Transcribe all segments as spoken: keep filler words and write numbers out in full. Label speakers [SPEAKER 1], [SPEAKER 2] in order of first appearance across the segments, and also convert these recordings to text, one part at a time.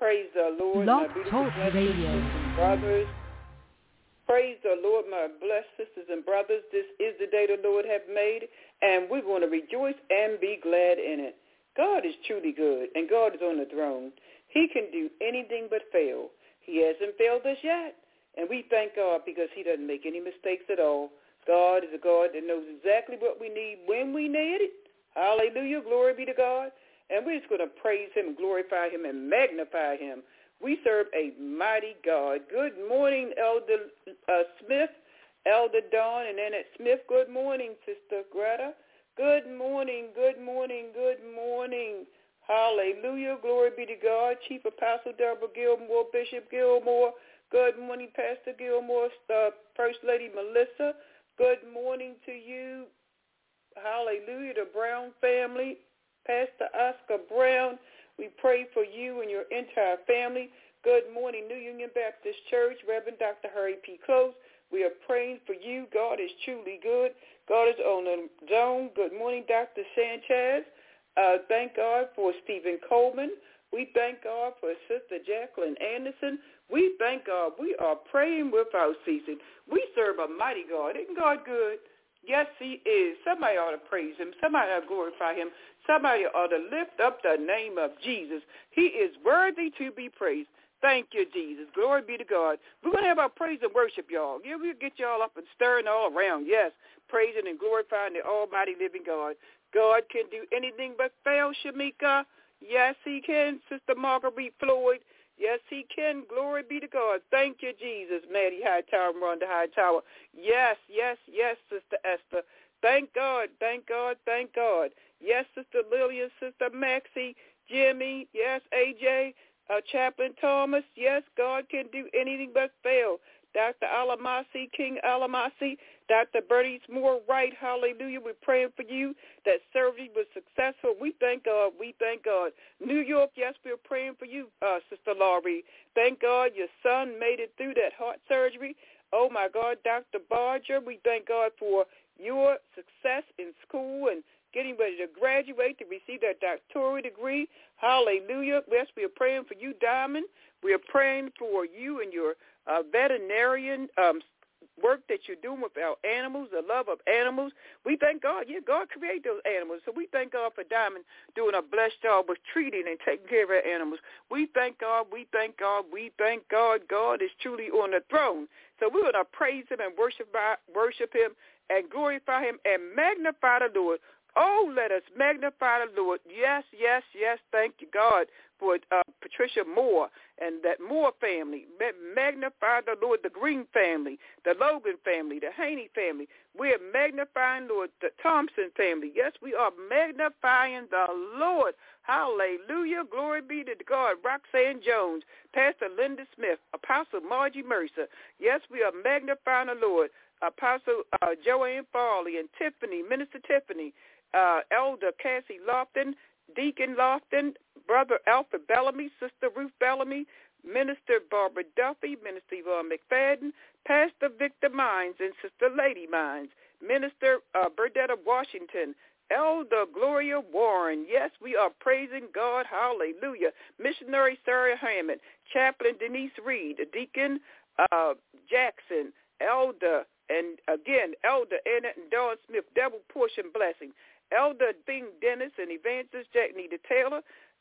[SPEAKER 1] Praise the Lord,
[SPEAKER 2] Blog
[SPEAKER 1] my beautiful
[SPEAKER 2] Talk
[SPEAKER 1] blessed
[SPEAKER 2] Radio.
[SPEAKER 1] sisters and brothers. Praise the Lord, my blessed sisters and brothers. This is the day the Lord hath made, and we're going to rejoice and be glad in it. God is truly good, and God is on the throne. He can do anything but fail. He hasn't failed us yet, and we thank God because he doesn't make any mistakes at all. God is a God that knows exactly what we need when we need it. Hallelujah, glory be to God. And we're just going to praise him, glorify him, and magnify him. We serve a mighty God. Good morning, Elder uh, Smith, Elder Dawn, and Annette Smith. Good morning, Sister Greta. Good morning, good morning, good morning. Hallelujah, glory be to God. Chief Apostle Deborah Gilmore, Bishop Gilmore. Good morning, Pastor Gilmore, uh, First Lady Melissa. Good morning to you. Hallelujah, the Brown family. Pastor Oscar Brown, we pray for you and your entire family. Good morning, New Union Baptist Church, Reverend Doctor Harry P. Close. We are praying for you. God is truly good. God is on the zone. Good morning, Doctor Sanchez. Uh, thank God for Stephen Coleman. We thank God for Sister Jacqueline Anderson. We thank God. We are praying without ceasing. We serve a mighty God. Isn't God good? Yes, he is. Somebody ought to praise him. Somebody ought to glorify him. Somebody ought to lift up the name of Jesus. He is worthy to be praised. Thank you, Jesus. Glory be to God. We're going to have our praise and worship, y'all. Yeah, we'll get y'all up and stirring all around. Yes, praising and glorifying the almighty living God. God can do anything but fail, Shamika. Yes, he can, Sister Marguerite Floyd. Yes, he can. Glory be to God. Thank you, Jesus. Maddie Hightower, Rhonda Hightower. Yes, yes, yes, Sister Esther. Thank God, thank God, thank God. Yes, Sister Lillian, Sister Maxie, Jimmy. Yes, A J, uh, Chaplain Thomas. Yes, God can do anything but fail. Doctor Alamasi, King Alamasi, Doctor Bernice Moore Wright, hallelujah. We're praying for you. That surgery was successful. We thank God. We thank God. New York, yes, we're praying for you, uh, Sister Laurie. Thank God your son made it through that heart surgery. Oh, my God, Doctor Barger, we thank God for your success in school and getting ready to graduate to receive that doctoral degree. Hallelujah. Yes, we are praying for you, Diamond. We are praying for you and your uh, veterinarian um, work that you're doing with our animals, the love of animals. We thank God. Yeah, God created those animals. So we thank God for Diamond doing a blessed job with treating and taking care of our animals. We thank God. We thank God. We thank God. God is truly on the throne. So we're going to praise him and worship, worship him and glorify him and magnify the Lord. Oh, let us magnify the Lord. Yes, yes, yes. Thank you, God, for uh, Patricia Moore and that Moore family. Magnify the Lord, the Green family, the Logan family, the Haney family. We are magnifying, Lord, the Thompson family. Yes, we are magnifying the Lord. Hallelujah. Glory be to God. Roxanne Jones, Pastor Linda Smith, Apostle Margie Mercer. Yes, we are magnifying the Lord. Apostle uh, Joanne Farley and Tiffany, Minister Tiffany, uh, Elder Cassie Lofton, Deacon Lofton, Brother Alfred Bellamy, Sister Ruth Bellamy, Minister Barbara Duffy, Minister Yvonne McFadden, Pastor Victor Mines and Sister Lady Mines, Minister uh, Burdetta Washington, Elder Gloria Warren. Yes, we are praising God. Hallelujah. Missionary Sarah Hammond, Chaplain Denise Reed, Deacon uh, Jackson, Elder, and again, Elder Annette and Dawn Smith, double portion blessing. Elder Bing Dennis and Evangelist Jacknita Taylor,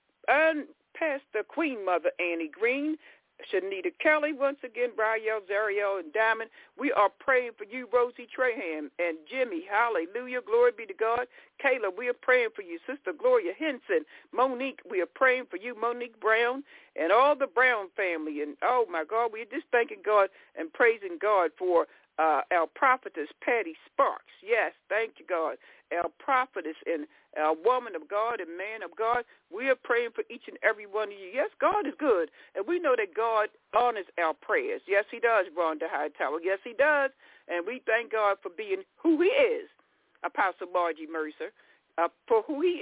[SPEAKER 1] and Pastor Queen Mother Annie Green, Shanita Kelly, once again, Brielle, Zariel, and Diamond. We are praying for you, Rosie Trahan and Jimmy. Hallelujah. Glory be to God. Kayla, we are praying for you. Sister Gloria Henson. Monique, we are praying for you. Monique Brown and all the Brown family. And, oh, my God, we're just thanking God and praising God for uh, our prophetess, Patty Sparks. Yes, thank you, God. Our prophetess and our woman of God and man of God, we are praying for each and every one of you. Yes, God is good, and we know that God honors our prayers. Yes, he does, Rhonda Hightower. Yes, he does, and we thank God for being who he is, Apostle Margie Mercer, uh, for who he is,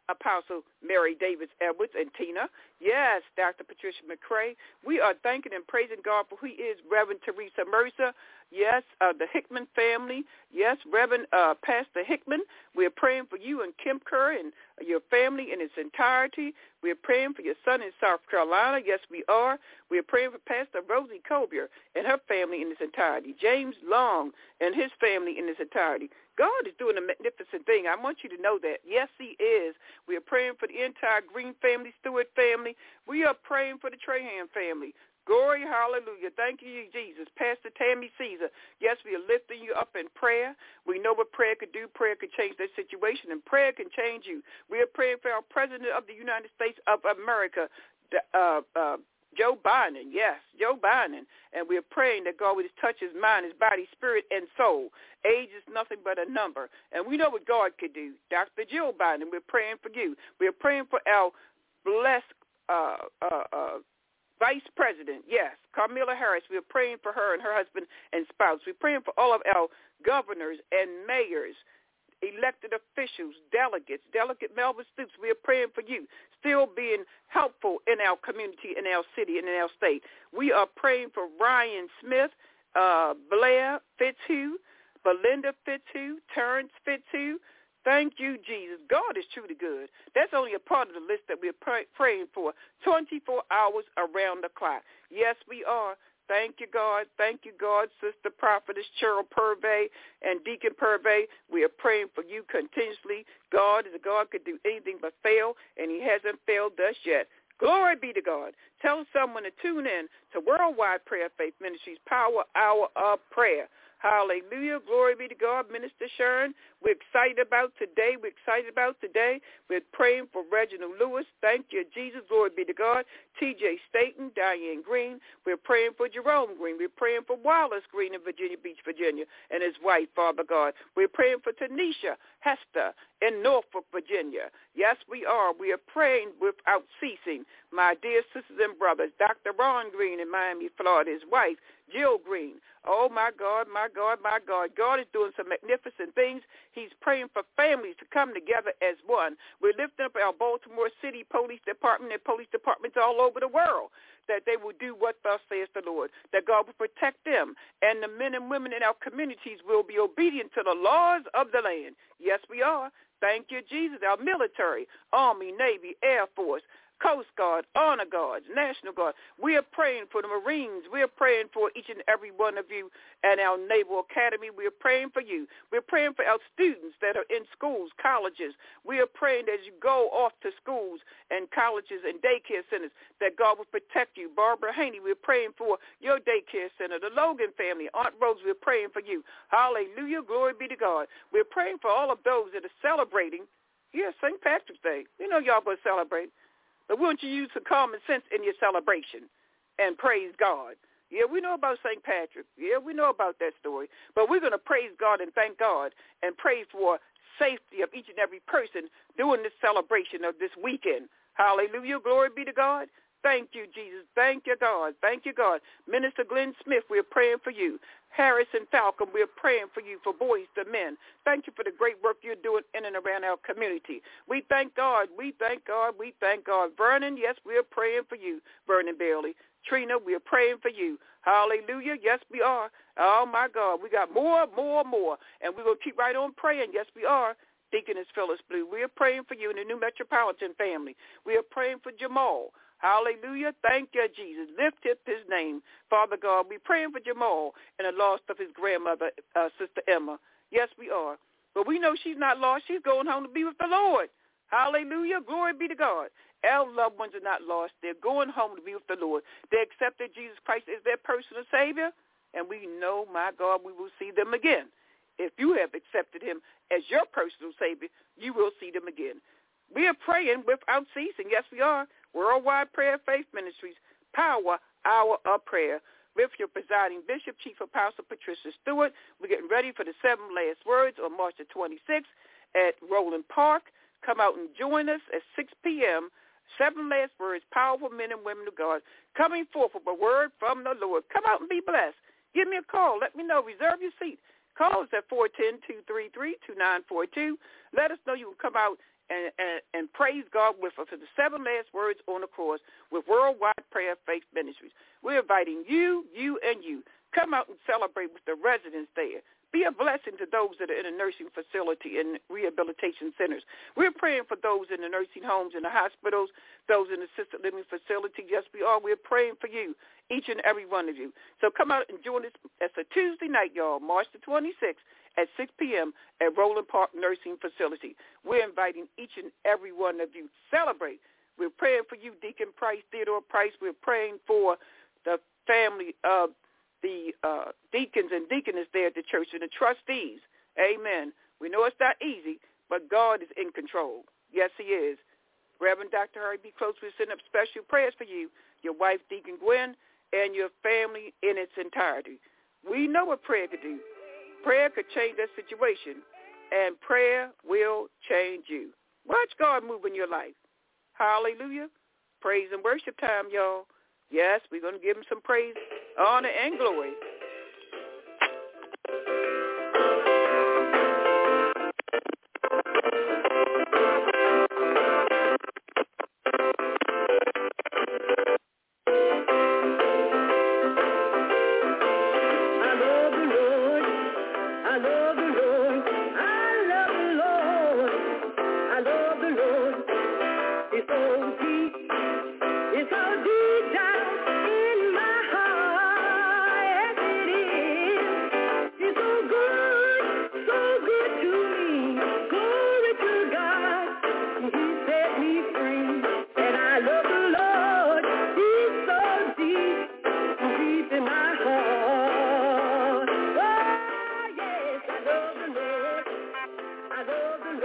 [SPEAKER 1] Apostle Mary Davis Edwards and Tina. Yes, Doctor Patricia McCray. We are thanking and praising God for who he is, Reverend Teresa Mercer. Yes, uh, the Hickman family. Yes, Reverend uh, Pastor Hickman. We're praying for you and Kim Kerr and your family in its entirety. We're praying for your son in South Carolina. Yes, we are. We're praying for Pastor Rosie Colbier and her family in its entirety. James Long and his family in its entirety. God is doing a magnificent thing. I want you to know that. Yes, he is. We are praying for the entire Green family, Stewart family. We are praying for the Trahan family. Glory, hallelujah. Thank you, Jesus. Pastor Tammy Caesar. Yes, we are lifting you up in prayer. We know what prayer could do. Prayer could change that situation, and prayer can change you. We are praying for our President of the United States of America, uh, uh, Joe Biden. Yes, Joe Biden. And we are praying that God would just touch his mind, his body, spirit, and soul. Age is nothing but a number. And we know what God could do. Doctor Jill Biden, we're praying for you. We're praying for our blessed uh, uh, uh, Vice President, yes, Kamala Harris. We're praying for her and her husband and spouse. We're praying for all of our governors and mayors, elected officials, delegates, Delegate Melvin Stoops. We're praying for you, still being helpful in our community, in our city, and in our state. We are praying for Ryan Smith, uh, Blair Fitzhugh, Belinda Fitzhugh, Terrence Fitzhugh. Thank you, Jesus. God is truly good. That's only a part of the list that we're pray- praying for twenty-four hours around the clock. Yes, we are. Thank you, God. Thank you, God. Sister Prophetess Cheryl Purvey and Deacon Purvey, we are praying for you continuously. God is a God could do anything but fail, and he hasn't failed us yet. Glory be to God. Tell someone to tune in to Worldwide Prayer Faith Ministries Power Hour of Prayer. Hallelujah. Glory be to God. Minister Sharon, we're excited about today. We're excited about today. We're praying for Reginald Lewis. Thank you, Jesus. Glory be to God. T J Staten, Diane Green. We're praying for Jerome Green. We're praying for Wallace Green in Virginia Beach, Virginia, and his wife, Father God. We're praying for Tanisha Hester in Norfolk, Virginia. Yes, we are. We are praying without ceasing. My dear sisters and brothers, Doctor Ron Green in Miami, Florida, his wife, Jill Green. Oh, my God, my God, my God. God is doing some magnificent things. He's praying for families to come together as one. We're lifting up our Baltimore City Police Department and police departments all over the world, that they will do what thus says the Lord, that God will protect them, and the men and women in our communities will be obedient to the laws of the land. Yes, we are. Thank you, Jesus. Our military, Army, Navy, Air Force, Coast Guard, Honor Guards, National Guard. We are praying for the Marines. We are praying for each and every one of you at our Naval Academy. We are praying for you. We're praying for our students that are in schools, colleges. We are praying that as you go off to schools and colleges and daycare centers, that God will protect you. Barbara Haney, we're praying for your daycare center. The Logan family, Aunt Rose, we're praying for you. Hallelujah. Glory be to God. We're praying for all of those that are celebrating, yeah, Saint Patrick's Day. You know y'all going to celebrate. But won't you use some common sense in your celebration and praise God? Yeah, we know about Saint Patrick. Yeah, we know about that story. But we're going to praise God and thank God and pray for safety of each and every person during this celebration of this weekend. Hallelujah. Glory be to God. Thank you, Jesus. Thank you, God. Thank you, God. Minister Glenn Smith, we're praying for you. Harrison Falcon, we're praying for you, for Boys to Men. Thank you for the great work you're doing in and around our community. We thank God. We thank God. We thank God. Vernon, yes, we're praying for you, Vernon Bailey. Trina, we're praying for you. Hallelujah. Yes, we are. Oh, my God. We got more, more, more. And we're going to keep right on praying. Yes, we are. Deaconess Phyllis Blue, we are praying for you and the New Metropolitan family. We are praying for Jamal. Hallelujah. Thank you, Jesus. Lift up his name. Father God, we're praying for Jamal and the loss of his grandmother, uh, Sister Emma. Yes, we are. But we know she's not lost. She's going home to be with the Lord. Hallelujah. Glory be to God. Our loved ones are not lost. They're going home to be with the Lord. They accepted Jesus Christ as their personal Savior, and we know, my God, we will see them again. If you have accepted him as your personal Savior, you will see them again. We are praying without ceasing. Yes, we are. Worldwide Prayer Faith Ministries, Power Hour of Prayer. With your presiding Bishop, Chief Apostle Patricia Stewart. We're getting ready for the seven last words on March the twenty-sixth at Roland Park. Come out and join us at six p.m. Seven last words, powerful men and women of God, coming forth with a word from the Lord. Come out and be blessed. Give me a call. Let me know. Reserve your seat. Call us at four one zero, two three three, two nine four two. Let us know you will come out and, and, and praise God with her for the seven last words on the cross with Worldwide Prayer Faith Ministries. We're inviting you, you, and you. Come out and celebrate with the residents there. Be a blessing to those that are in a nursing facility and rehabilitation centers. We're praying for those in the nursing homes and the hospitals, those in the assisted living facility. Yes, we are. We're praying for you, each and every one of you. So come out and join us. It's a Tuesday night, y'all, March the twenty-sixth at six p.m. at Roland Park Nursing Facility. We're inviting each and every one of you to celebrate. We're praying for you, Deacon Price, Theodore Price. We're praying for the family of the uh, deacons and deaconess there at the church and the trustees. Amen. We know it's not easy, but God is in control. Yes, he is. Reverend Doctor Harry B. Close, we're sending up special prayers for you, your wife, Deacon Gwen, and your family in its entirety. We know what prayer could do. Prayer could change that situation, and prayer will change you. Watch God move in your life. Hallelujah. Praise and worship time, y'all. Yes, we're going to give him some praise, honor, and glory.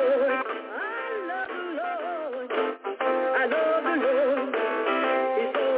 [SPEAKER 2] I love the Lord. He's so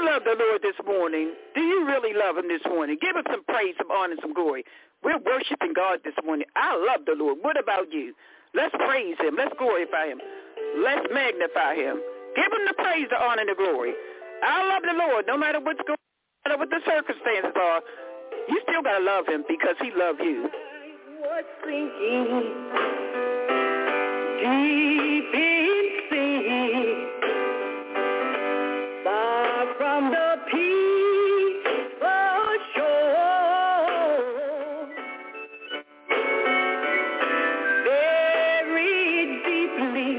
[SPEAKER 1] love the Lord this morning? Do you really love him this morning? Give him some praise, some honor, some glory. We're worshiping God this morning. I love the Lord. What about you? Let's praise him. Let's glorify him. Let's magnify him. Give him the praise, the honor, and the glory. I love the Lord no matter what's going on, no matter what the circumstances are. You still got to love him because he loved you.
[SPEAKER 2] Was sinking deep in sin, far from the peaceful shore, buried deeply,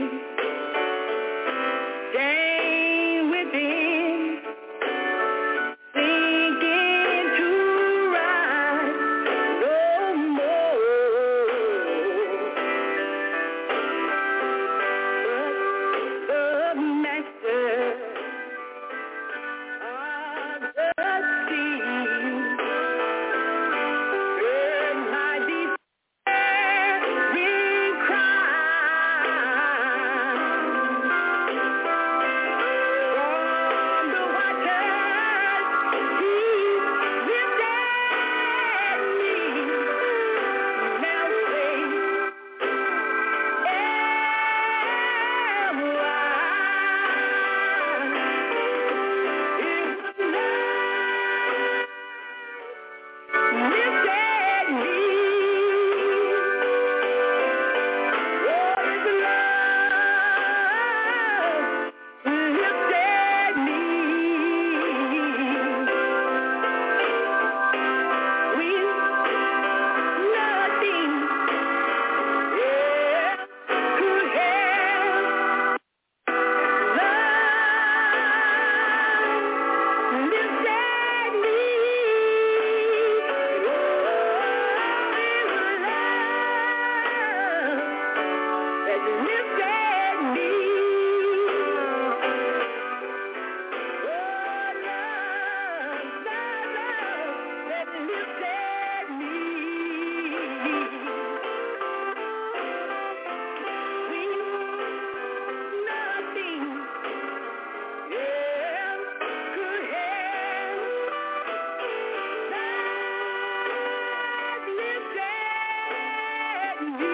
[SPEAKER 2] stained within, sinking to rise no more. But the master of the sea heard my despairing cry. From the waters he lifted me, now safe am I. His love lifted me. Oh, his love lifted me. When nothing else could help, love lifted me. Oh, his love that lifted me. Oh, love, love, love that lifted me. When nothing else could help, that lifted me.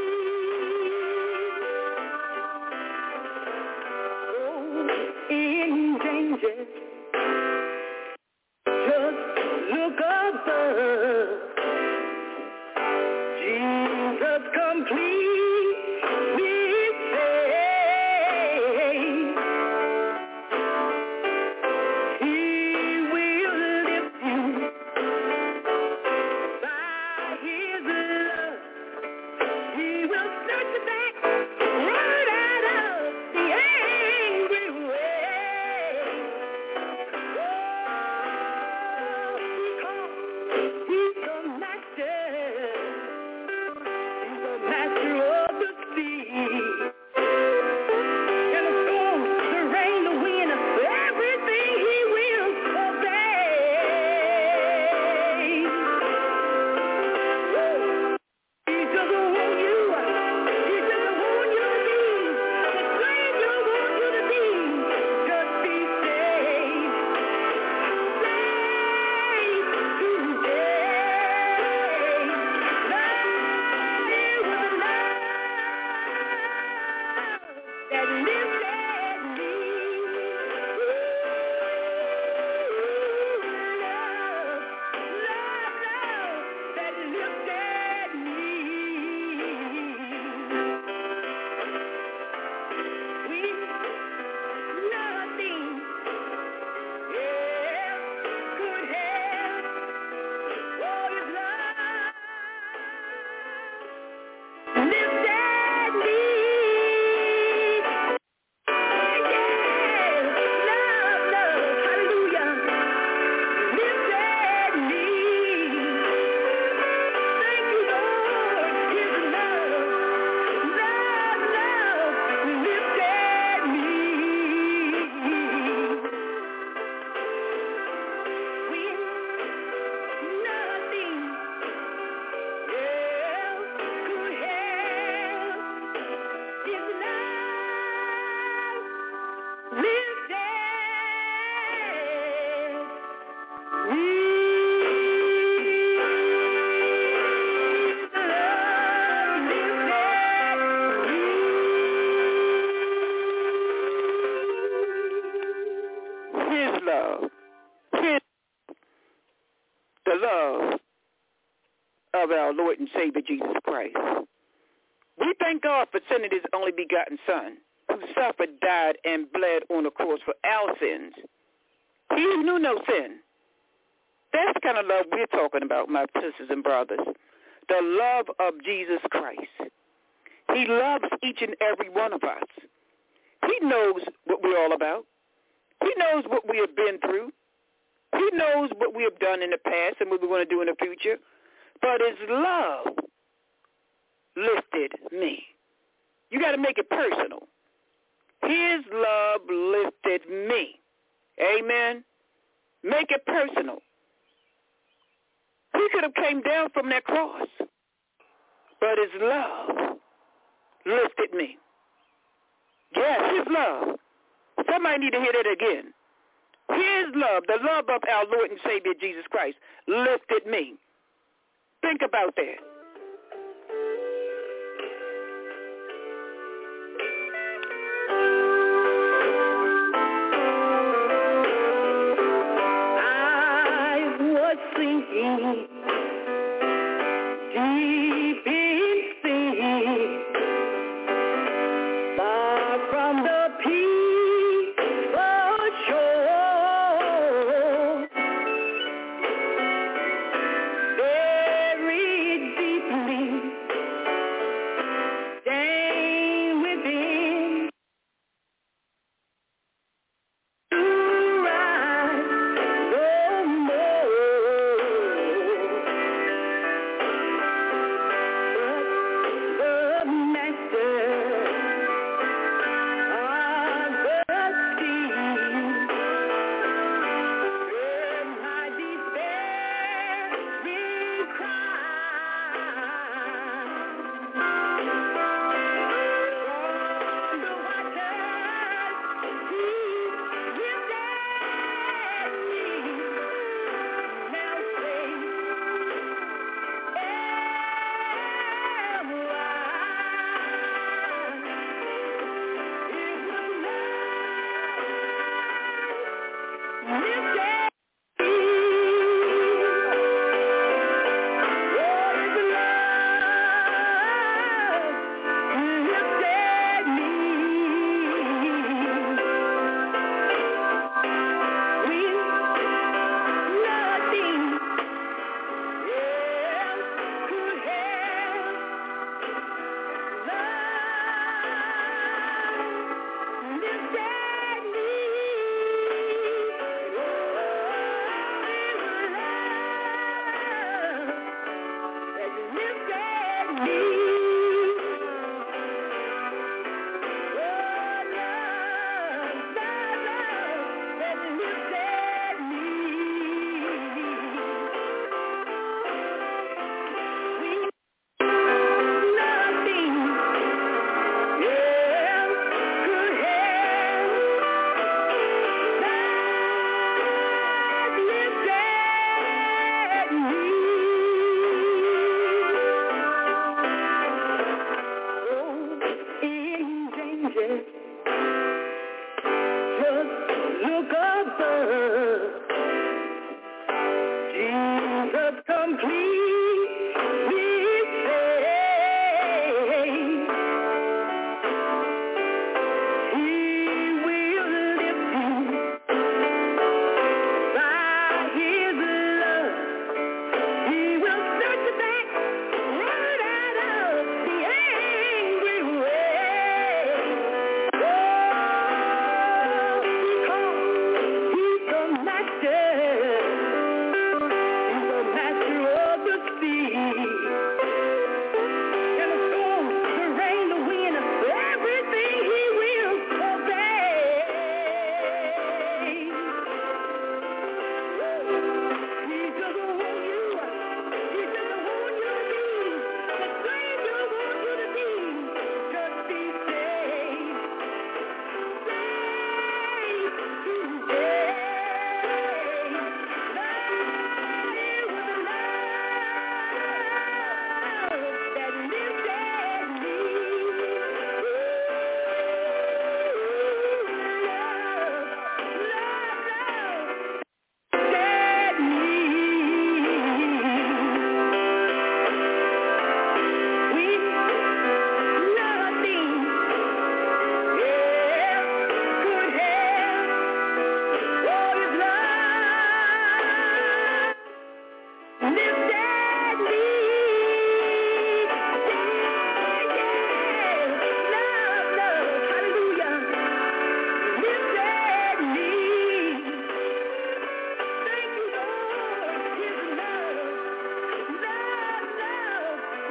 [SPEAKER 2] Oh, in danger, just look above. Jesus completely saves. He will lift you by his love. He will snatch you back right out of the angry way. Oh, because he's the master. He's the master
[SPEAKER 1] our Lord and Savior Jesus Christ. We thank God for sending his only begotten Son, who suffered, died, and bled on the cross for our sins. He who knew no sin. That's the kind of love we're talking about, my sisters and brothers. The love of Jesus Christ. He loves each and every one of us. He knows what we're all about. He knows what we have been through. He knows what we have done in the past and what we're going to do in the future. But his love lifted me. You got to make it personal. His love lifted me. Amen. Make it personal. He could have came down from that cross, but his love lifted me. Yes, his love. Somebody need to hear that again. His love, the love of our Lord and Savior Jesus Christ, lifted me. Think about that.
[SPEAKER 2] I was sinking deep in sin, far from the peaceful shore, buried deeply, stained within, to rise no more. But the master of the sea, heard my despairing cry. From the waters he lifted me, now safe am I. It was love lifted me. Oh, it was love lifted me. When nothing else could help, love lifted me. Oh, it was love that lifted me. Oh, love, love, love that lifted me. When nothing else could help, that lifted me.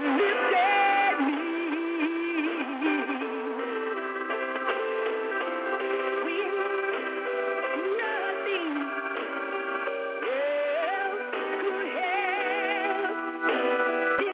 [SPEAKER 2] lifted me. When nothing else could help.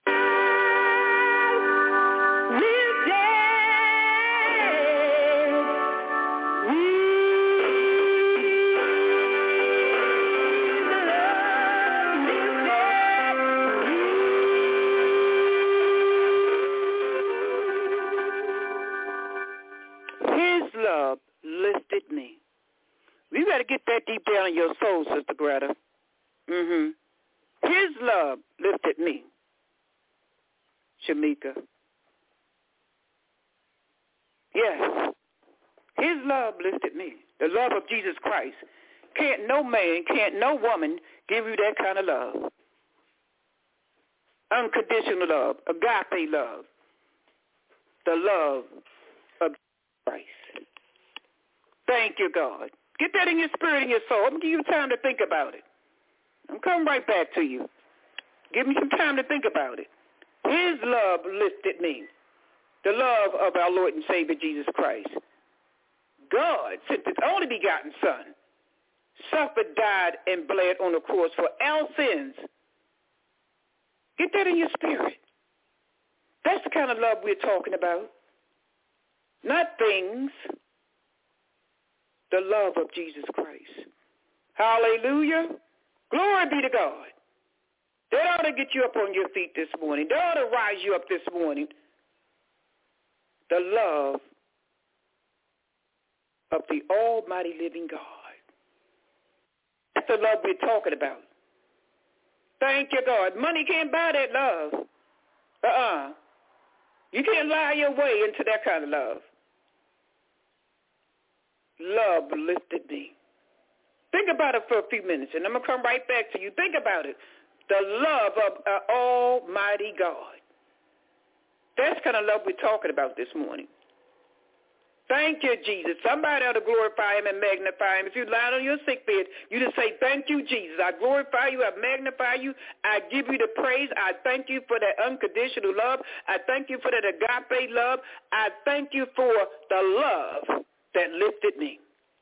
[SPEAKER 1] His love lifted me. You got to get that deep down in your soul, Sister Greta. Mm-hmm. His love lifted me. Shamika. Yes. His love lifted me. The love of Jesus Christ. Can't no man, can't no woman give you that kind of love. Unconditional love. Agape love. The love of Christ. Thank you, God. Get that in your spirit and your soul. I'm going to give you time to think about it. I'm coming right back to you. Give me some time to think about it. His love lifted me. The love of our Lord and Savior Jesus Christ. God sent his only begotten Son, suffered, died, and bled on the cross for our sins. Get that in your spirit. That's the kind of love we're talking about. Not things. The love of Jesus Christ. Hallelujah. Glory be to God. That ought to get you up on your feet this morning. That ought to rise you up this morning. The love of the almighty living God. That's the love we're talking about. Thank you, God. Money can't buy that love. Uh-uh. You can't lie your way into that kind of love. Love lifted me. Think about it for a few minutes, and I'm going to come right back to you. Think about it. The love of uh, Almighty God. That's the kind of love we're talking about this morning. Thank you, Jesus. Somebody ought to glorify him and magnify him. If you lie on your sick bed, you just say, thank you, Jesus. I glorify you. I magnify you. I give you the praise. I thank you for that unconditional love. I thank you for that agape love. I thank you for the love that lifted me.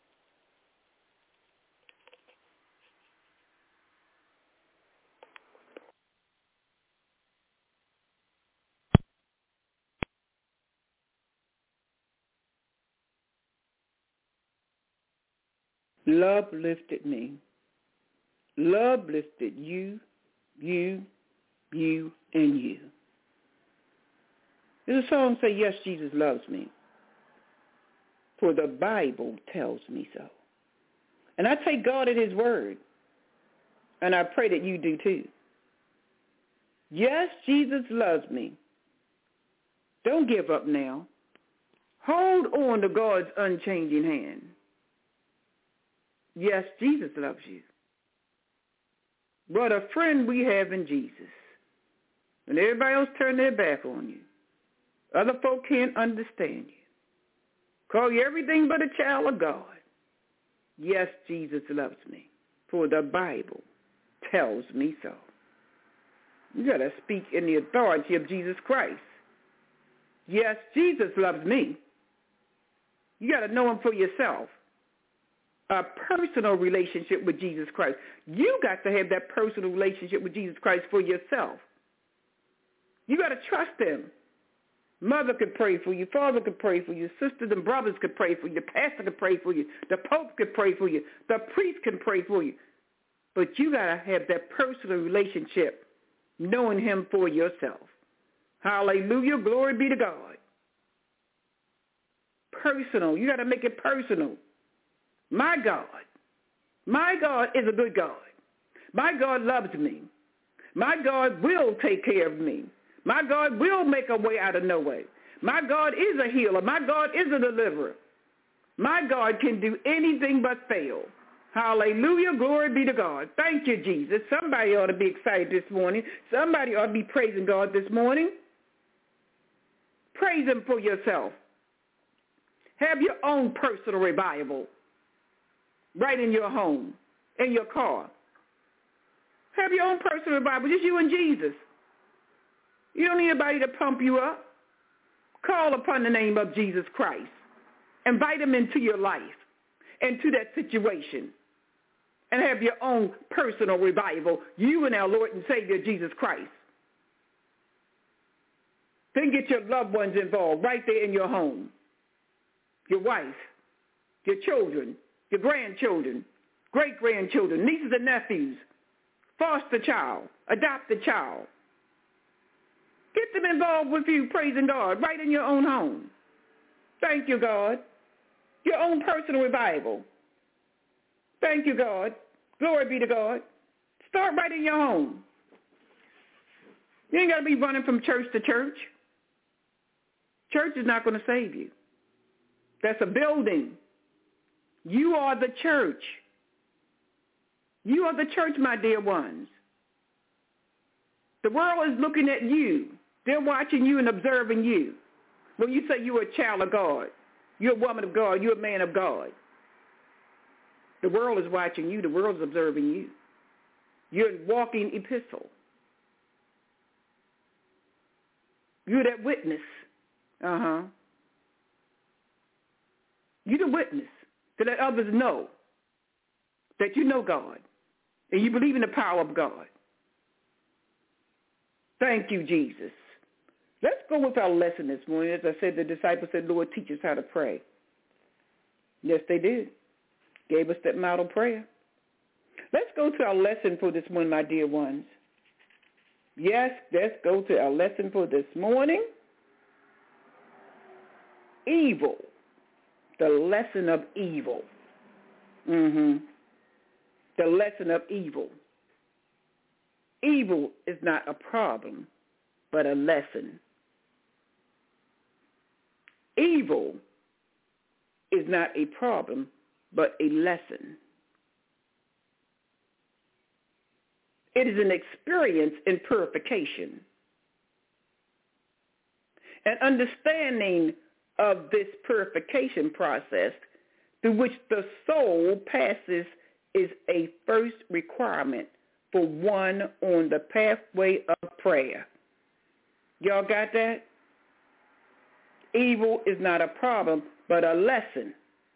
[SPEAKER 1] Love lifted me. Love lifted you, you, you, and you. There's a song say, yes, Jesus loves me, for the Bible tells me so. And I take God at his word, and I pray that you do too. Yes, Jesus loves me. Don't give up now. Hold on to God's unchanging hand. Yes, Jesus loves you. What a friend we have in Jesus. When everybody else turn their back on you, other folk can't understand you, call you everything but a child of God. Yes, Jesus loves me, for the Bible tells me so. You got to speak in the authority of Jesus Christ. Yes, Jesus loves me. You got to know him for yourself. A personal relationship with Jesus Christ. You got to have that personal relationship with Jesus Christ for yourself. You got to trust him. Mother could pray for you. Father could pray for you. Sisters and brothers could pray for you. The pastor could pray for you. The pope could pray for you. The priest can pray for you. But you got to have that personal relationship, knowing him for yourself. Hallelujah. Glory be to God. Personal. You got to make it personal. My God, my God is a good God. My God loves me. My God will take care of me. My God will make a way out of no way. My God is a healer. My God is a deliverer. My God can do anything but fail. Hallelujah. Glory be to God. Thank you, Jesus. Somebody ought to be excited this morning. Somebody ought to be praising God this morning. Praise him for yourself. Have your own personal revival. Right in your home, in your car. Have your own personal Bible, just you and Jesus. You don't need anybody to pump you up. Call upon the name of Jesus Christ. Invite him into your life, into that situation, and have your own personal revival, you and our Lord and Savior Jesus Christ. Then get your loved ones involved right there in your home. Your wife, your children, your grandchildren, great-grandchildren, nieces and nephews, foster child, adopted child. Get them involved with you, praising God, right in your own home. Thank you, God. Your own personal revival. Thank you, God. Glory be to God. Start right in your home. You ain't got to be running from church to church. Church is not going to save you. That's a building. You are the church. You are the church, my dear ones. The world is looking at you. They're watching you and observing you. When you say you're a child of God, you're a woman of God, you're a man of God. The world is watching you. The world is observing you. You're a walking epistle. You're that witness. Uh-huh. You're the witness to let others know that you know God and you believe in the power of God. Thank you, Jesus. Let's go with our lesson this morning. As I said, the disciples said, Lord, teach us how to pray. Yes, they did. Gave us that model prayer. Let's go to our lesson for this morning, my dear ones. Yes, let's go to our lesson for this morning. Evil. The lesson of evil. Mm-hmm. The lesson of evil. Evil is not a problem, but a lesson. Evil is not a problem, but a lesson. It is an experience in purification. An understanding of this purification process through which the soul passes is a first requirement for one on the pathway of prayer. Y'all got that? Evil is not a problem, but a lesson.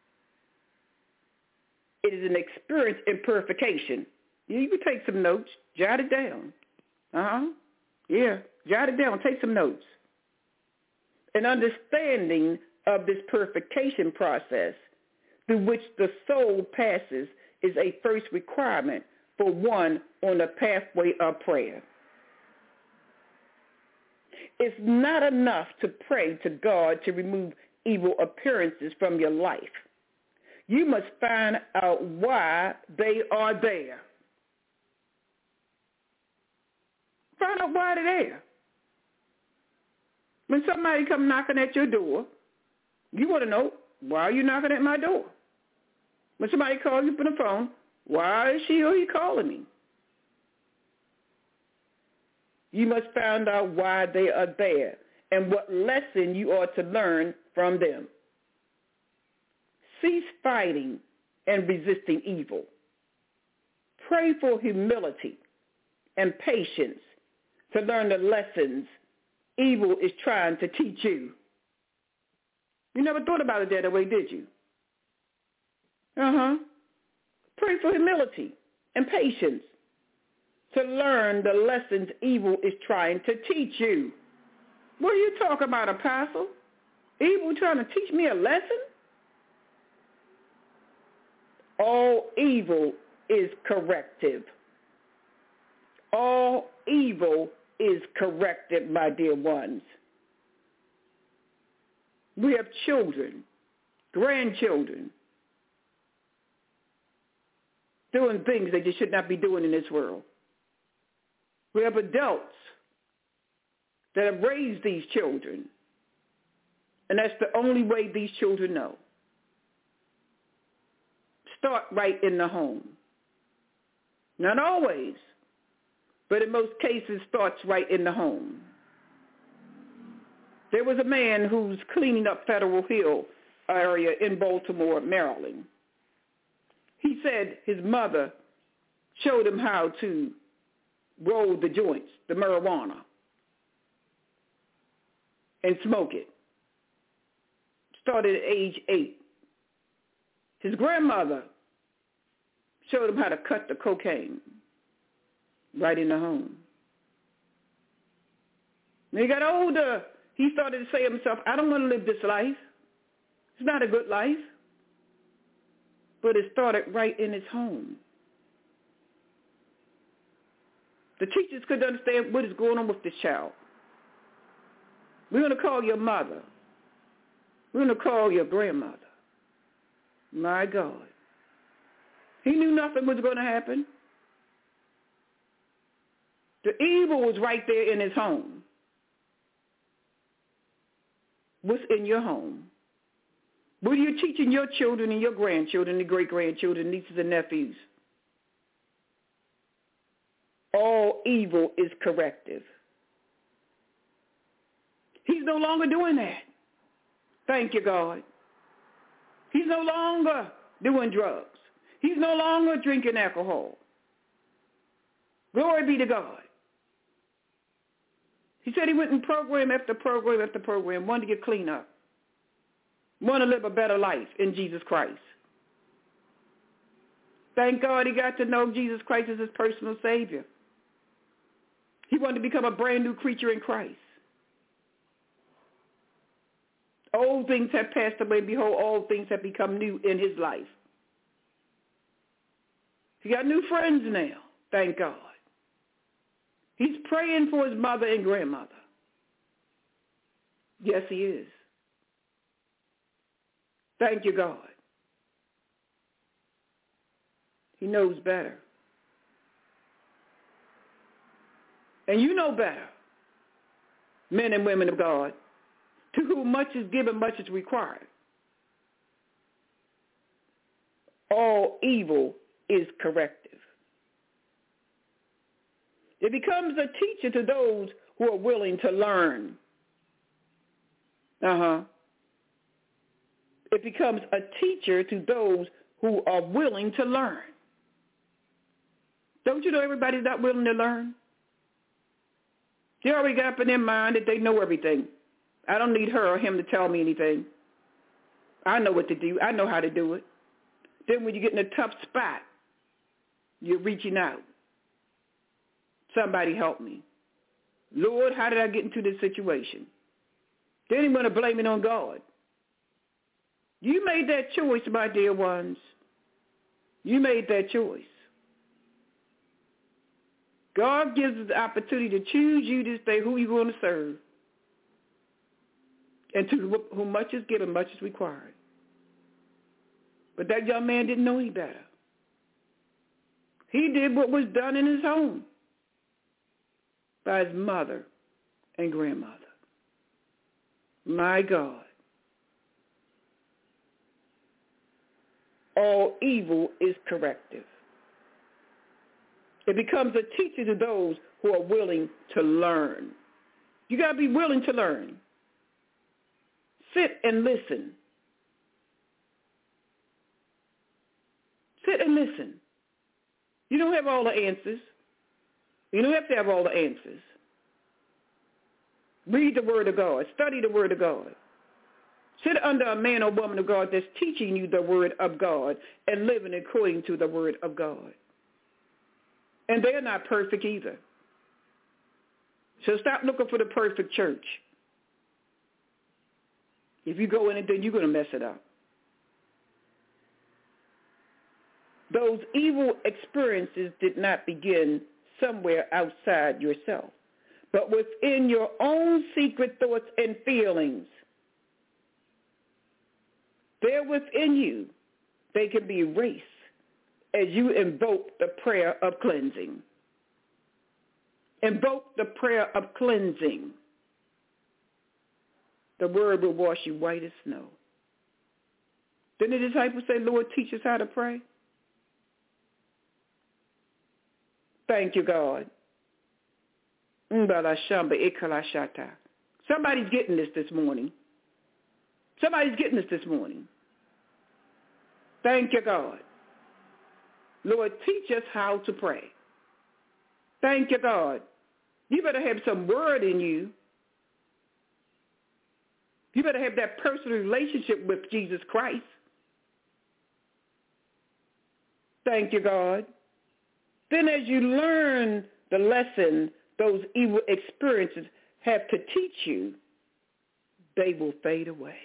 [SPEAKER 1] It is an experience in purification. You can take some notes, jot it down. Uh-huh. Yeah, jot it down, take some notes. An understanding of this purification process through which the soul passes is a first requirement for one on the pathway of prayer. It's not enough to pray to God to remove evil appearances from your life. You must find out why they are there. Find out why they're there. When somebody come knocking at your door, you want to know, why are you knocking at my door? When somebody calls you from the phone, why is she or he calling me? You must find out why they are there and what lesson you are to learn from them. Cease fighting and resisting evil. Pray for humility and patience to learn the lessons evil is trying to teach you. You never thought about it that way, did you? Uh-huh. Pray for humility and patience to learn the lessons evil is trying to teach you. What are you talking about, Apostle? Evil trying to teach me a lesson? All evil is corrective. All evil is corrective, my dear ones. We have children, grandchildren, doing things that they should not be doing in this world. We have adults that have raised these children, and that's the only way these children know. Start right in the home. Not always, but in most cases starts right in the home. There was a man who's cleaning up Federal Hill area in Baltimore, Maryland. He said his mother showed him how to roll the joints, the marijuana. and smoke it. Started at age eight. His grandmother showed him how to cut the cocaine right in the home. When he got older, he started to say to himself, I don't want to live this life. It's not a good life. But it started right in his home. The teachers couldn't understand what is going on with this child. We're going to call your mother. We're going to call your grandmother. My God. He knew nothing was going to happen. The evil was right there in his home. What's in your home? What are you teaching your children and your grandchildren and great-grandchildren, nieces and nephews? All evil is corrective. He's no longer doing that. Thank you, God. He's no longer doing drugs. He's no longer drinking alcohol. Glory be to God. He said he went in program after program after program, wanted to get clean up, wanted to live a better life in Jesus Christ. Thank God he got to know Jesus Christ as his personal Savior. He wanted to become a brand new creature in Christ. Old things have passed away. Behold, all things have become new in his life. He got new friends now. Thank God. He's praying for his mother and grandmother. Yes, he is. Thank you, God. He knows better. And you know better, men and women of God, to whom much is given, much is required. All evil is corrective. It becomes a teacher to those who are willing to learn. Uh-huh. It becomes a teacher to those who are willing to learn. Don't you know everybody's not willing to learn? They already got up in their mind that they know everything. I don't need her or him to tell me anything. I know what to do. I know how to do it. Then when you get in a tough spot, you're reaching out. Somebody help me. Lord, how did I get into this situation? Then you want to blame it on God. You made that choice, my dear ones. You made that choice. God gives us the opportunity to choose you this day who you're going to serve. And to whom much is given, much is required. But that young man didn't know any better. He did what was done in his home by his mother and grandmother. My God. All evil is corrective. It becomes a teacher to those who are willing to learn. You got to be willing to learn. Sit and listen. Sit and listen. You don't have all the answers. You don't have to have all the answers. Read the Word of God. Study the Word of God. Sit under a man or woman of God that's teaching you the Word of God and living according to the Word of God. And they're not perfect either. So stop looking for the perfect church. If you go in it, then you're going to mess it up. Those evil experiences did not begin somewhere outside yourself, but within your own secret thoughts and feelings. They're within you. They can be erased as you invoke the prayer of cleansing. Invoke the prayer of cleansing. The word will wash you white as snow. Didn't the disciples say, Lord, teach us how to pray? Thank you, God. Somebody's getting this this morning. Somebody's getting this this morning. Thank you, God. Lord, teach us how to pray. Thank you, God. You better have some word in you. You better have that personal relationship with Jesus Christ. Thank you, God. Then as you learn the lesson those evil experiences have to teach you, they will fade away.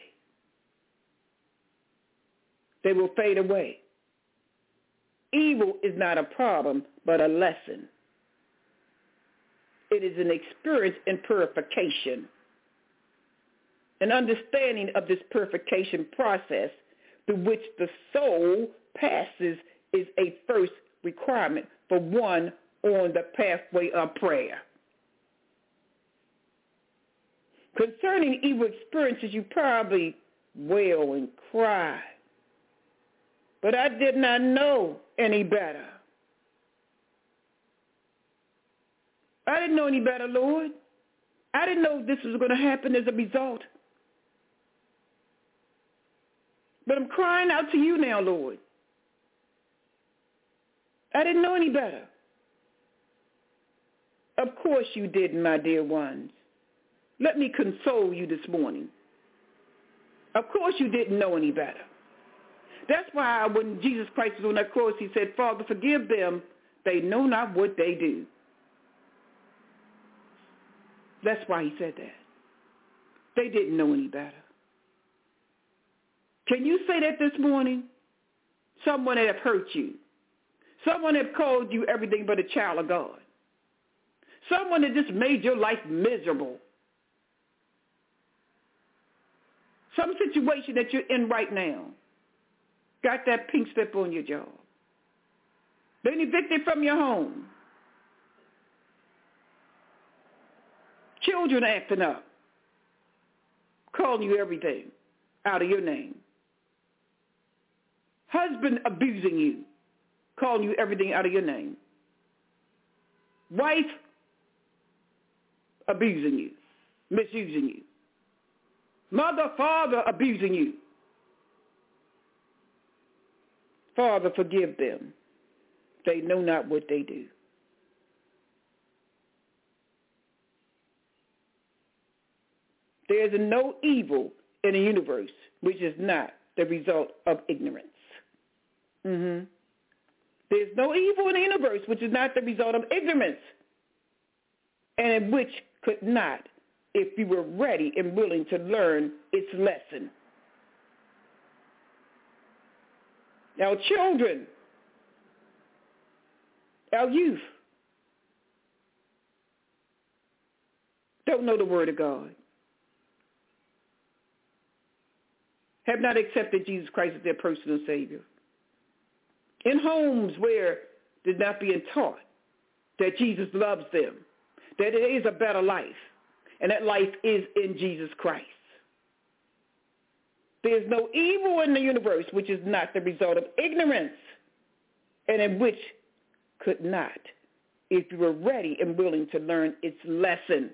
[SPEAKER 1] They will fade away. Evil is not a problem, but a lesson. It is an experience in purification. An understanding of this purification process through which the soul passes is a first requirement for one on the pathway of prayer. Concerning evil experiences, you probably wail and cry. But I did not know any better. I didn't know any better, Lord. I didn't know this was going to happen as a result. But I'm crying out to you now, Lord. I didn't know any better. Of course you did, my dear ones. Let me console you this morning. Of course you didn't know any better. That's why when Jesus Christ was on that cross, he said, Father, forgive them. They know not what they do. That's why he said that. They didn't know any better. Can you say that this morning? Someone have hurt you. Someone have called you everything but a child of God. Someone that just made your life miserable. Some situation that you're in right now. Got that pink slip on your job. Been evicted from your home. Children acting up. Calling you everything out of your name. Husband abusing you. Calling you everything out of your name. Wife abusing you. Misusing you. Mother, father abusing you. Father, forgive them. They know not what they do. There is no evil in the universe which is not the result of ignorance. Mm-hmm. There's no evil in the universe which is not the result of ignorance, and in which could not, if you were ready and willing to learn its lesson. Our children, our youth, don't know the word of God, have not accepted Jesus Christ as their personal Savior. In homes where they're not being taught that Jesus loves them, that it is a better life, and that life is in Jesus Christ. There is no evil in the universe which is not the result of ignorance, and in which could not, if you were ready and willing to learn its lesson.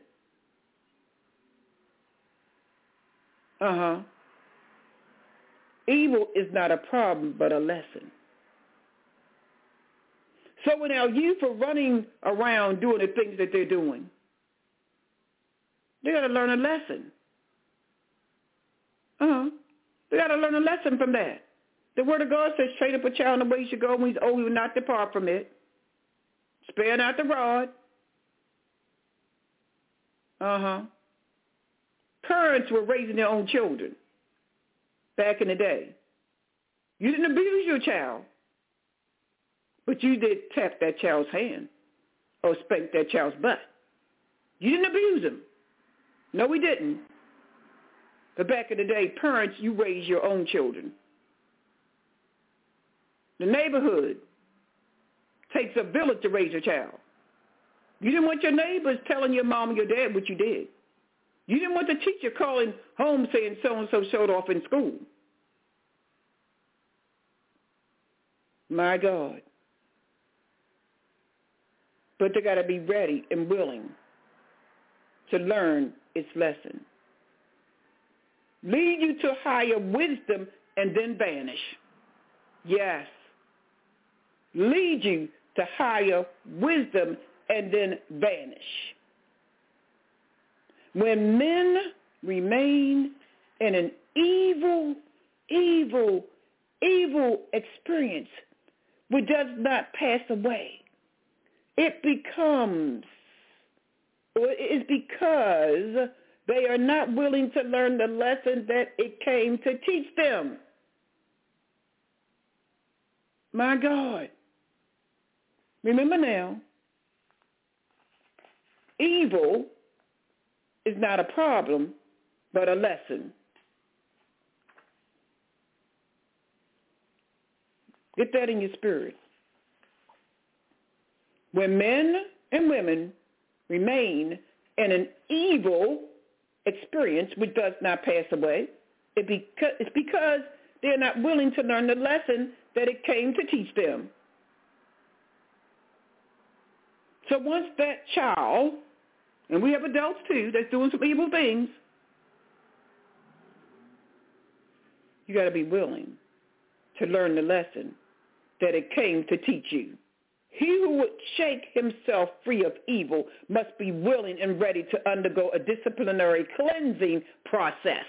[SPEAKER 1] Uh-huh. Evil is not a problem, but a lesson. So when our youth are running around doing the things that they're doing, they got to learn a lesson. Uh-huh. They got to learn a lesson from that. The Word of God says, train up a child in the way he should go, when he's old, he will not depart from it. Spare not the rod. Uh-huh. Parents were raising their own children back in the day. You didn't abuse your child, but you did tap that child's hand or spank that child's butt. You didn't abuse him. No, we didn't. But back in the day, parents, you raised your own children. The neighborhood takes a village to raise a child. You didn't want your neighbors telling your mom and your dad what you did. You didn't want the teacher calling home saying so-and-so showed off in school. My God. But they got to be ready and willing to learn its lesson. Lead you to higher wisdom and then vanish. Yes. Lead you to higher wisdom and then vanish. When men remain in an evil, evil, evil experience which does not pass away. It becomes, or it is because they are not willing to learn the lesson that it came to teach them. My God. Remember now, evil is not a problem, but a lesson. Get that in your spirit. When men and women remain in an evil experience which does not pass away, it beca- it's because they're not willing to learn the lesson that it came to teach them. So once that child, and we have adults too, that's doing some evil things, you got to be willing to learn the lesson that it came to teach you. He who would shake himself free of evil must be willing and ready to undergo a disciplinary cleansing process.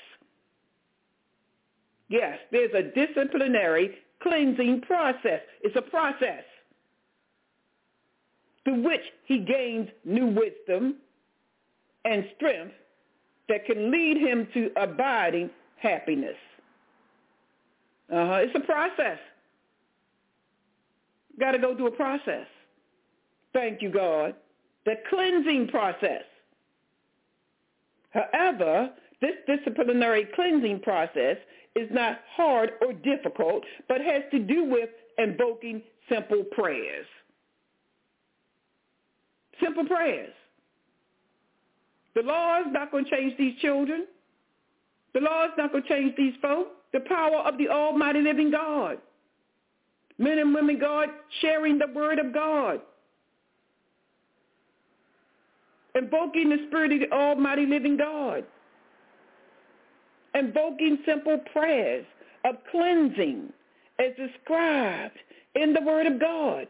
[SPEAKER 1] Yes, there's a disciplinary cleansing process. It's a process through which he gains new wisdom and strength that can lead him to abiding happiness. Uh-huh. It's a process. Got to go through a process. Thank you, God. The cleansing process. However, this disciplinary cleansing process is not hard or difficult, but has to do with invoking simple prayers. Simple prayers. The law is not going to change these children. The law is not going to change these folk. The power of the almighty living God. Men and women, God, sharing the word of God. Invoking the spirit of the almighty living God. Invoking simple prayers of cleansing as described in the word of God.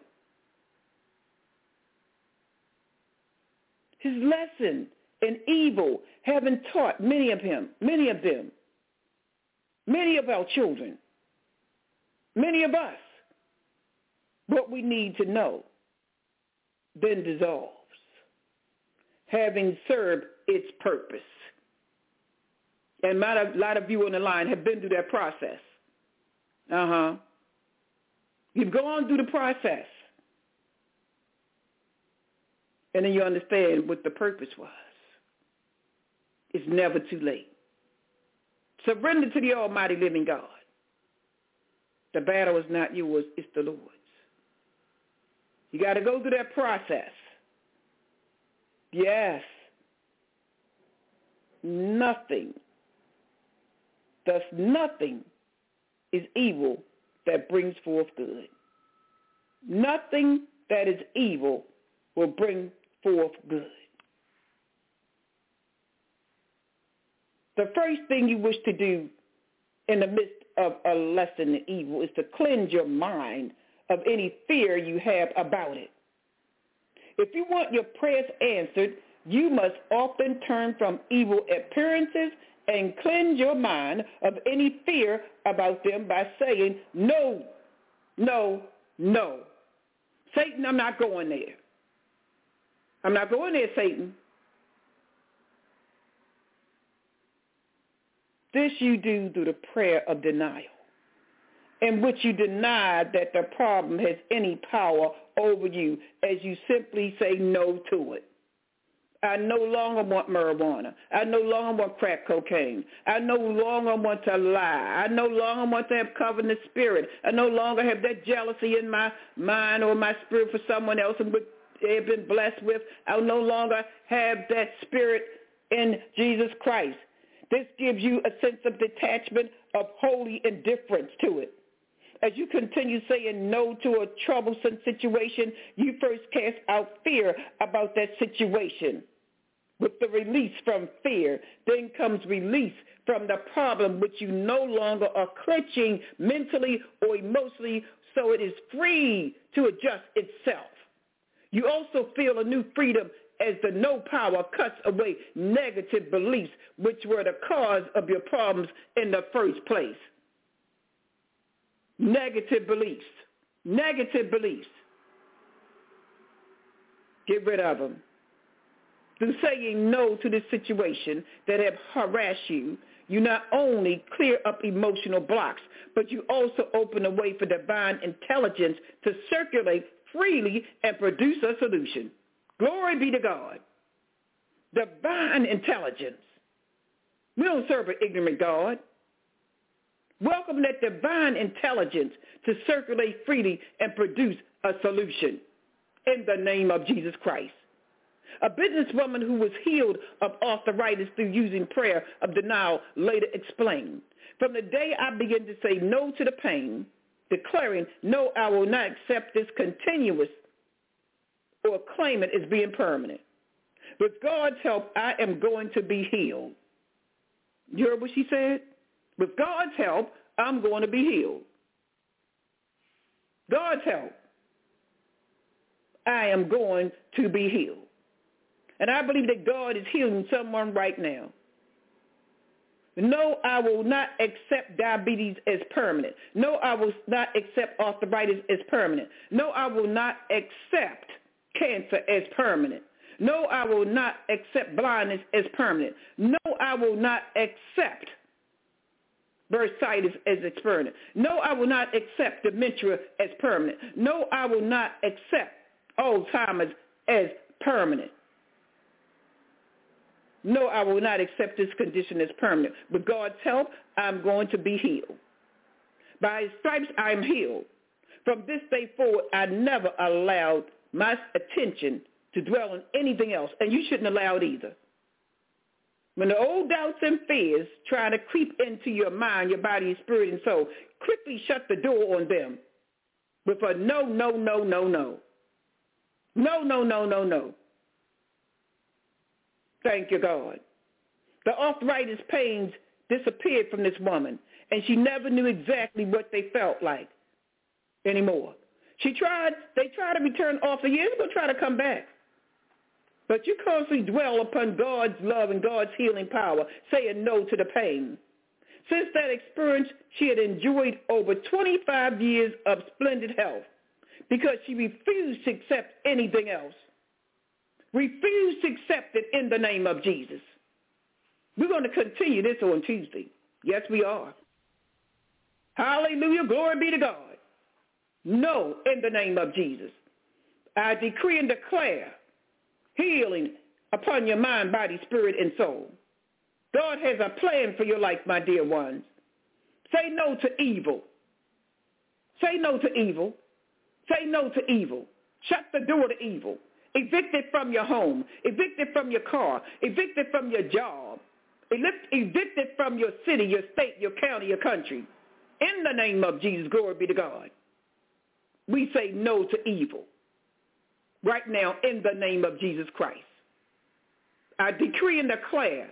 [SPEAKER 1] His lesson in evil having taught many of him, many of them, many of our children, many of us, what we need to know, then dissolves, having served its purpose. And a lot of, lot of you on the line have been through that process. Uh-huh. You've gone through the process. And then you understand what the purpose was. It's never too late. Surrender to the almighty living God. The battle is not yours, it's the Lord's. You got to go through that process. Yes. Nothing, thus nothing is evil that brings forth good. Nothing that is evil will bring forth good. The first thing you wish to do in the midst of a lesson in evil is to cleanse your mind of any fear you have about it. If you want your prayers answered, you must often turn from evil appearances and cleanse your mind of any fear about them by saying, no, no, no. Satan, I'm not going there. I'm not going there, Satan. This you do through the prayer of denial, in which you deny that the problem has any power over you as you simply say no to it. I no longer want marijuana. I no longer want crack cocaine. I no longer want to lie. I no longer want to have covenant spirit. I no longer have that jealousy in my mind or my spirit for someone else and what they've been blessed with. I no longer have that spirit in Jesus Christ. This gives you a sense of detachment, of holy indifference to it. As you continue saying no to a troublesome situation, you first cast out fear about that situation. With the release from fear, then comes release from the problem which you no longer are clutching mentally or emotionally, so it is free to adjust itself. You also feel a new freedom as the no power cuts away negative beliefs, which were the cause of your problems in the first place. Negative beliefs. Negative beliefs. Get rid of them. Through saying no to this situation that have harassed you, you not only clear up emotional blocks, but you also open a way for divine intelligence to circulate freely and produce a solution. Glory be to God. Divine intelligence. We don't serve an ignorant God. Welcome that divine intelligence to circulate freely and produce a solution in the name of Jesus Christ. A businesswoman who was healed of arthritis through using prayer of denial later explained, from the day I began to say no to the pain, declaring, no, I will not accept this continuous or claim it as being permanent. With God's help, I am going to be healed. You heard what she said? With God's help, I'm going to be healed. God's help, I am going to be healed. And I believe that God is healing someone right now. No, I will not accept diabetes as permanent. No, I will not accept arthritis as permanent. No, I will not accept cancer as permanent. No, I will not accept blindness as permanent. No, I will not accept bursitis as permanent. No, I will not accept dementia as permanent. No, I will not accept Alzheimer's as permanent. No, I will not accept this condition as permanent. With God's help, I'm going to be healed. By his stripes, I am healed. From this day forward, I never allowed my attention to dwell on anything else, and you shouldn't allow it either. When the old doubts and fears try to creep into your mind, your body, your spirit, and soul, quickly shut the door on them with a no, no, no, no, no. No, no, no, no, no. Thank you, God. The arthritis pains disappeared from this woman, and she never knew exactly what they felt like anymore. She tried, they tried to return offer years ago, try to come back. But you constantly dwell upon God's love and God's healing power, saying no to the pain. Since that experience, she had enjoyed over twenty-five years of splendid health because she refused to accept anything else. Refused to accept it in the name of Jesus. We're going to continue this on Tuesday. Yes, we are. Hallelujah. Glory be to God. No, in the name of Jesus. I decree and declare healing upon your mind, body, spirit, and soul. God has a plan for your life, my dear ones. Say no to evil. Say no to evil. Say no to evil. Shut the door to evil. Evicted from your home, evicted from your car, evicted from your job, evicted from your city, your state, your county, your country. In the name of Jesus, glory be to God. We say no to evil right now in the name of Jesus Christ. I decree and declare,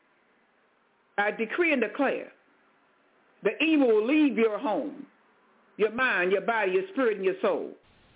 [SPEAKER 1] I decree and declare the evil will leave your home, your mind, your body, your spirit, and your soul.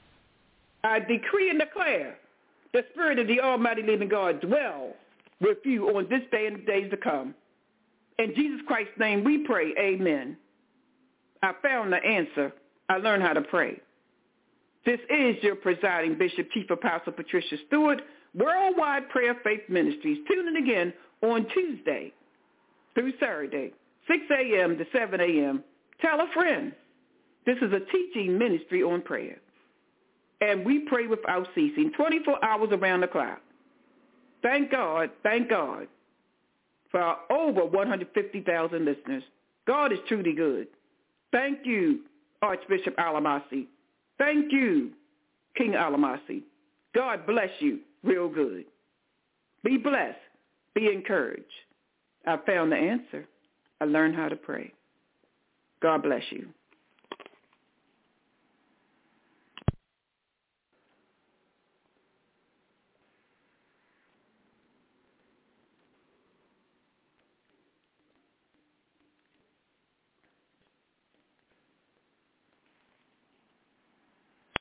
[SPEAKER 1] I decree and declare the Spirit of the Almighty living God dwell with you on this day and the days to come. In Jesus Christ's name we pray, amen. I found the answer. I learned how to pray. This is your presiding Bishop, Chief Apostle Patricia Stewart, Worldwide Prayer Faith Ministries. Tune in again on Tuesday through Saturday, six a.m. to seven a.m. Tell a friend. This is a teaching ministry on prayer. And we pray without ceasing, twenty-four hours around the clock. Thank God, thank God for our over one hundred fifty thousand listeners. God is truly good. Thank you, Archbishop Alamasi. Thank you, King Alamasi. God bless you real good. Be blessed. Be encouraged. I found the answer. I learned how to pray. God bless you.